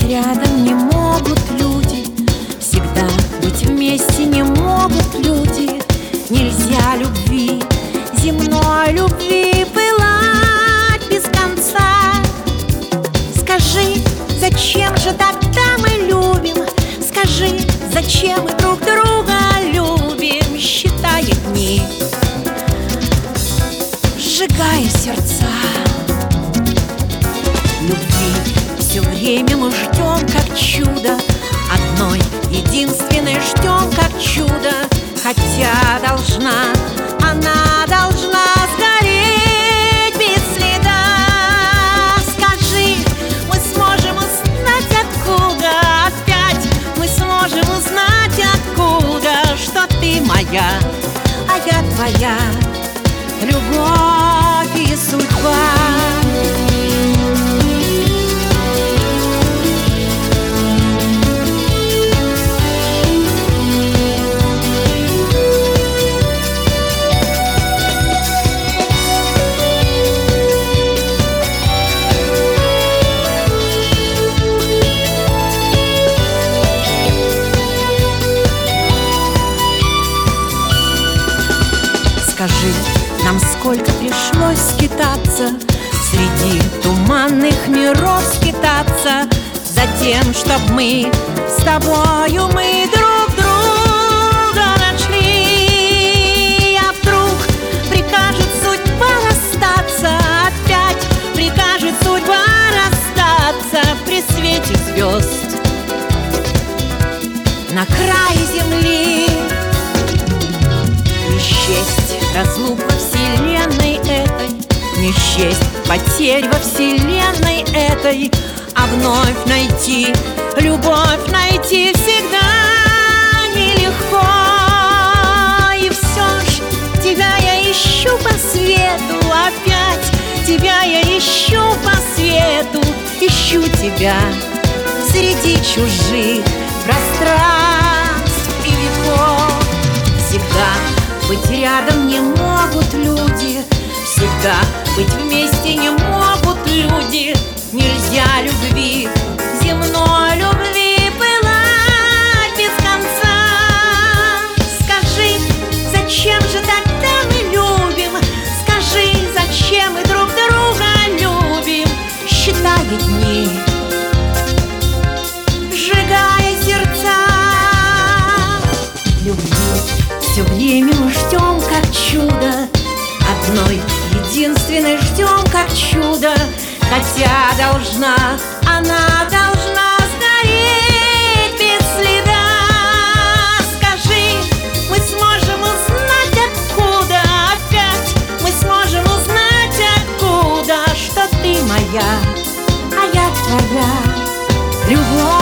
рядом не могут люди, всегда быть вместе не могут люди. Нельзя любви, земной любви, пылать без конца. Скажи, зачем же тогда мы любим? Скажи, зачем мы друг друга любим? Считая дни, сжигая сердца. Любви все время мы ждем, как чудо, одной единственной ждем, как чудо. Хотя она должна сгореть без следа. Скажи, мы сможем узнать откуда, опять мы сможем узнать откуда, что ты моя, а я твоя, любовь и судьба. Скажи, нам сколько пришлось скитаться, среди туманных миров скитаться, за тем, чтоб мы с тобою мы друг друга нашли. А вдруг прикажет судьба расстаться, опять прикажет судьба расстаться при свете звезд на крае земли. Не счесть разлук во вселенной этой, не счесть потерь во вселенной этой, а вновь найти, любовь найти всегда нелегко. И все ж тебя я ищу по свету, опять тебя я ищу по свету, ищу тебя среди чужих пространств и веков. Всегда быть рядом не могут люди, всегда быть вместе не могут люди. Нельзя любви, земной любви, пылать без конца. Скажи, зачем же тогда мы любим? Скажи, зачем мы друг друга любим? Считая дни, сжигая сердца. Любви все время мы ждем, как чудо, одной единственной ждем, как чудо. Хотя она должна сгореть без следа. Скажи, мы сможем узнать откуда, опять мы сможем узнать откуда, что ты моя, а я твоя, любовь.